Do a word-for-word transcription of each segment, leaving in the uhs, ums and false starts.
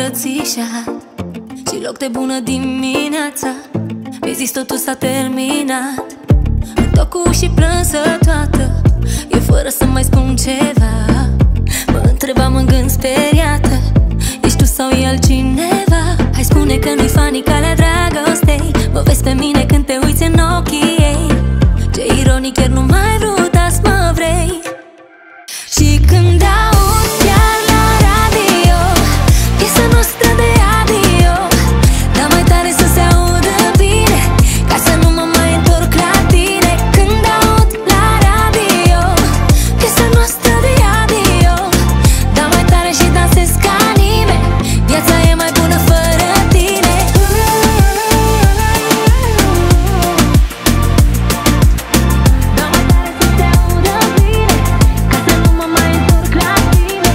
îmbrățișat și loc de bună dimineața. Mi-ai zis totul s-a terminat. Întorc cu ușii plânsă toată, e fără să mai spun ceva. Mă întrebam în gând speriată, ești tu sau e altcineva? Hai spune că nu-i funny calea dragostei. Mă vezi pe mine când te uiți în ochii ei. Ce ironic, chiar nu mai vrut azi mă vrei. Și când aud chiar la radio piesa noastră de adio, dar mai tare să se audă bine, ca să nu mă mai întorc la tine. Când aud la radio piesa noastră de adio, dar mai tare și dansez ca nimeni. Viața e mai bună fără tine. Dar mai tare să se audă bine, ca să nu mă mai întorc la tine.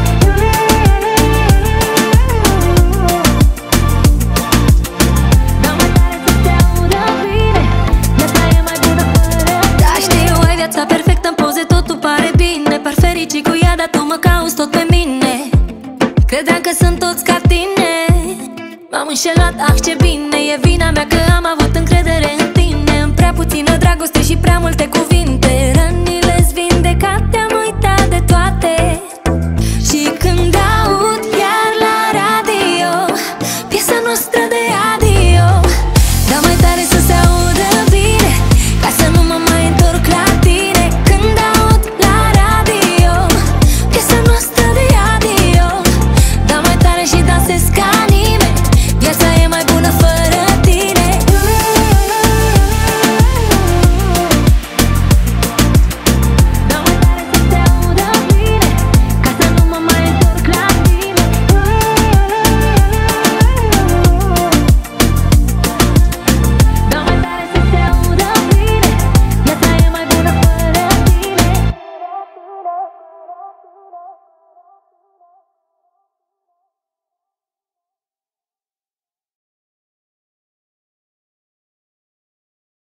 Dar mai tare să se audă bine, viața e mai bună fără. Da, știu, ai viața perfectă în poze, totul pare bine. Par fericit cu ea, dar tu mă cauți tot pe mine. Credeam că sunt toți ca tine, m-am înșelat, ah ce bine. E vina mea că am avut încredere în tine. În prea puțină dragoste și prea multe cuvinte. Rănile-s vindecate, am uitat de toate. Și când aud iar la radio piesa noastră de